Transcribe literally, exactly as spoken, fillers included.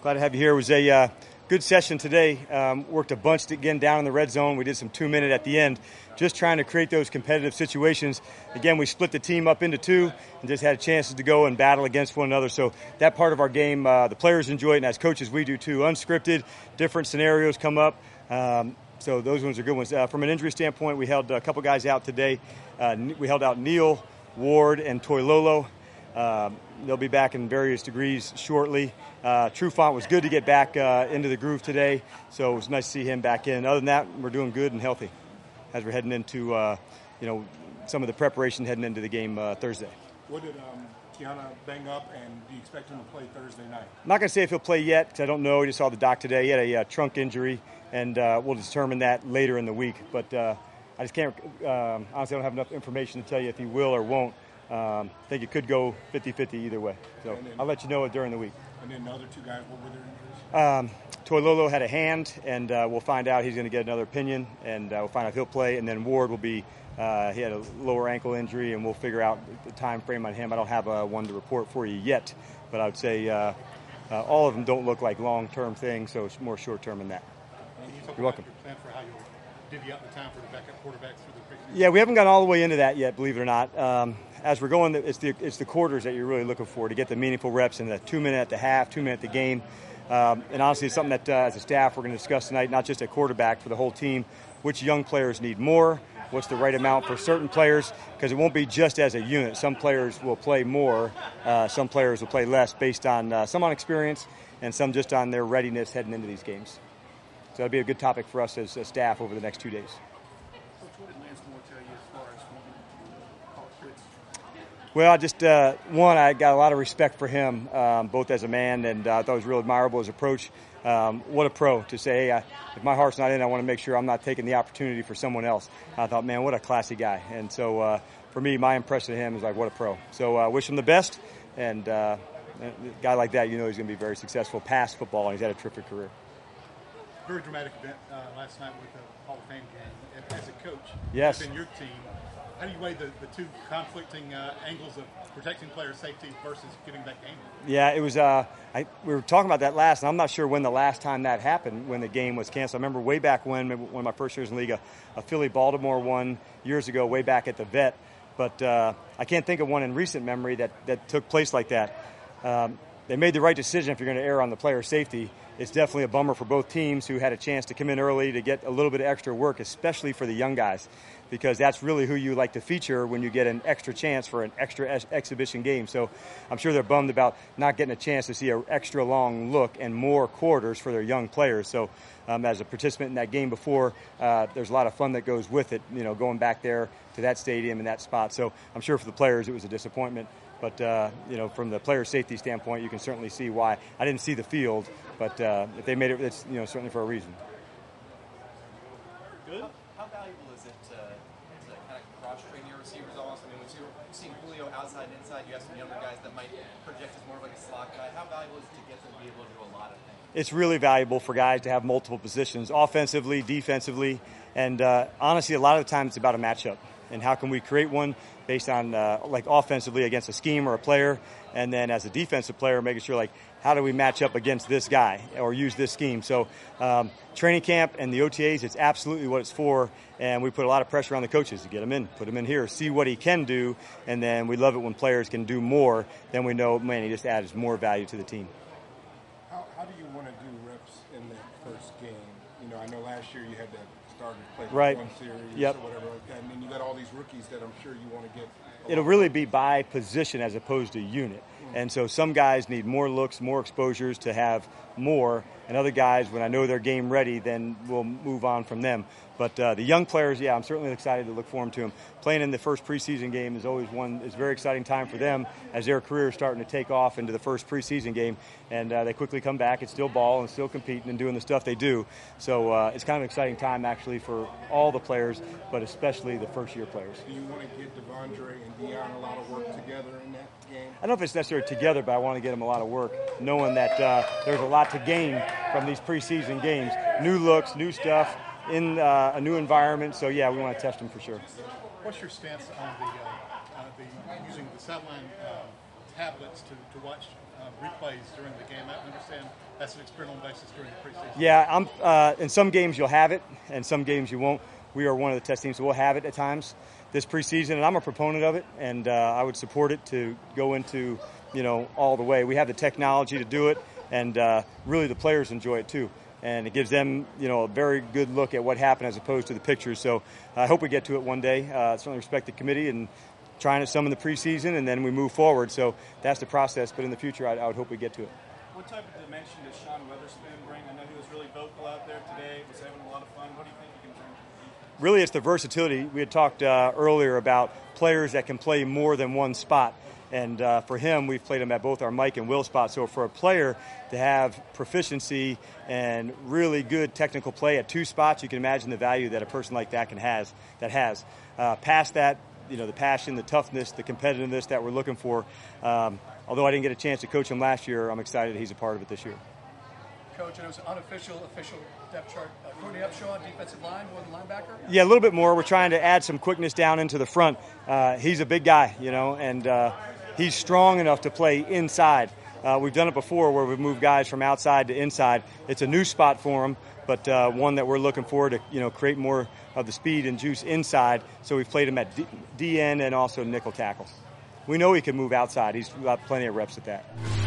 Glad to have you here. It was a uh, good session today. Um, worked a bunch again down in the red zone. We did some two-minute at the end, just trying to create those competitive situations. Again, we split the team up into two and just had chances to go and battle against one another. So that part of our game, uh, the players enjoy it, and as coaches we do too. Unscripted, different scenarios come up. Um, so those ones are good ones. Uh, from an injury standpoint, we held a couple guys out today. Uh, we held out Neal, Ward, and Toilolo. Uh, they'll be back in various degrees shortly. Uh, Trufant was good to get back uh, into the groove today, so it was nice to see him back in. Other than that, we're doing good and healthy as we're heading into, uh, you know, some of the preparation heading into the game uh, Thursday. What did um, Kiana bang up, and do you expect him to play Thursday night? I'm not going to say if he'll play yet, because I don't know. I just saw the doc today. He had a uh, trunk injury, and uh, we'll determine that later in the week. But uh, I just can't, um, honestly, I don't have enough information to tell you if he will or won't. Um, I think it could go fifty-fifty either way. So then, I'll let you know during the week. And then the other two guys, what were their injuries? Um, Toilolo had a hand, and uh, we'll find out. He's going to get another opinion, and uh, we'll find out if he'll play. And then Ward will be, uh, he had a lower ankle injury, and we'll figure out the time frame on him. I don't have uh, one to report for you yet, but I would say uh, uh, all of them don't look like long-term things, so it's more short-term than that. And you You're welcome. Your plan for how you'll divvy up the time for the backup quarterbacks through the preseason? Yeah, we haven't gotten all the way into that yet, believe it or not. Um, as we're going, it's the it's the quarters that you're really looking for to get the meaningful reps in the two minute at the half, two minute at the game. Um, and honestly, it's something that uh, as a staff we're going to discuss tonight, not just at quarterback, for the whole team. Which young players need more? What's the right amount for certain players? Because it won't be just as a unit. Some players will play more. Uh, some players will play less based on uh, some on experience and some just on their readiness heading into these games. So that'll be a good topic for us as a staff over the next two days. Coach, what did Lance Moore tell you as far as wanting to call it quits? Well, I just, uh, one, I got a lot of respect for him, um, both as a man, and uh, I thought it was real admirable his approach. Um, what a pro to say, hey, I, if my heart's not in, I want to make sure I'm not taking the opportunity for someone else. I thought, man, what a classy guy. And so uh, for me, my impression of him is like, what a pro. So I uh, wish him the best, and uh, a guy like that, you know he's going to be very successful past football, and he's had a terrific career. Very dramatic event uh, last night with the Hall of Fame game. As a coach, yes. in your team, how do you weigh the, the two conflicting uh, angles of protecting player safety versus giving that game? Yeah, it was. Uh, I, we were talking about that last, and I'm not sure when the last time that happened, when the game was canceled. I remember way back when, maybe one of my first years in the league, a, a Philly-Baltimore one years ago, way back at the Vet. But uh, I can't think of one in recent memory that, that took place like that. Um, they made the right decision if you're going to err on the player safety. It's definitely a bummer for both teams who had a chance to come in early to get a little bit of extra work, especially for the young guys, because that's really who you like to feature when you get an extra chance for an extra ex- exhibition game. So I'm sure they're bummed about not getting a chance to see an extra long look and more quarters for their young players. So um, as a participant in that game before, uh, there's a lot of fun that goes with it, you know, going back there to that stadium and that spot. So I'm sure for the players it was a disappointment. But, uh, you know, from the player safety standpoint, you can certainly see why. I didn't see the field, but uh, if they made it, it's, you know, certainly for a reason. Good. How, how valuable is it to, to kind of cross-train your receivers almost? I mean, we've seen Julio outside and inside. You have some younger guys that might project as more of like a slot guy. How valuable is it to get them to be able to do a lot of things? It's really valuable for guys to have multiple positions, offensively, defensively, and uh, honestly, a lot of the time it's about a matchup. And how can we create one based on, uh, like, offensively against a scheme or a player, and then as a defensive player, making sure, like, how do we match up against this guy or use this scheme? So um, training camp and the O T As, it's absolutely what it's for, and we put a lot of pressure on the coaches to get him in, put him in here, see what he can do, and then we love it when players can do more. Then we know, man, he just adds more value to the team. How, how do you want to do reps in that first game? You know, I know last year you had that started play right. one series yep. or whatever like that, and then you got all these rookies that I'm sure you want to get. It'll really be by position as opposed to unit. Mm-hmm. And so some guys need more looks, more exposures to have more, and other guys, when I know they're game ready, then we'll move on from them. But uh, the young players, yeah, I'm certainly excited to look forward to them. Playing in the first preseason game is always one, is a very exciting time for them as their career is starting to take off into the first preseason game. And uh, they quickly come back and still ball and still competing and doing the stuff they do. So uh, it's kind of an exciting time, actually, for all the players, but especially the first-year players. Do you want to get Devondre and Deion a lot of work together in that game? I don't know if it's necessarily together, but I want to get them a lot of work, knowing that uh, there's a lot to gain from these preseason games. New looks, new stuff, in uh, a new environment. So, yeah, we want to test them for sure. What's your stance on the, uh, uh, the using the sideline uh, tablets to, to watch uh, replays during the game. I understand that's an experimental basis during the preseason. Yeah, I'm, uh, in some games you'll have it, and some games you won't. We are one of the test teams, so we'll have it at times this preseason, and I'm a proponent of it, and uh, I would support it to go into, you know, all the way. We have the technology to do it, and uh, really the players enjoy it too. And it gives them, you know, a very good look at what happened as opposed to the pictures. So I hope we get to it one day. Uh, certainly respect the committee and trying it some in the preseason, and then we move forward. So that's the process. But in the future, I, I would hope we get to it. What type of dimension does Sean Weatherspoon bring? I know he was really vocal out there today. Was having a lot of fun. What do you think he can bring? Really, it's the versatility. We had talked uh, earlier about players that can play more than one spot. And uh, for him, we've played him at both our Mike and Will spots. So for a player to have proficiency and really good technical play at two spots, you can imagine the value that a person like that can has that has. Uh, past that, you know, the passion, the toughness, the competitiveness that we're looking for. Um, although I didn't get a chance to coach him last year, I'm excited that he's a part of it this year. Coach, and it was an unofficial, official depth chart. Uh, Courtney Upshaw, defensive line, more than linebacker? Yeah, a little bit more. We're trying to add some quickness down into the front. Uh, he's a big guy, you know, and uh, he's strong enough to play inside. Uh, we've done it before where we've moved guys from outside to inside. It's a new spot for him, but uh, one that we're looking forward to, you know, create more of the speed and juice inside. So we've played him at D- D N and also nickel tackle. We know he can move outside. He's got plenty of reps at that.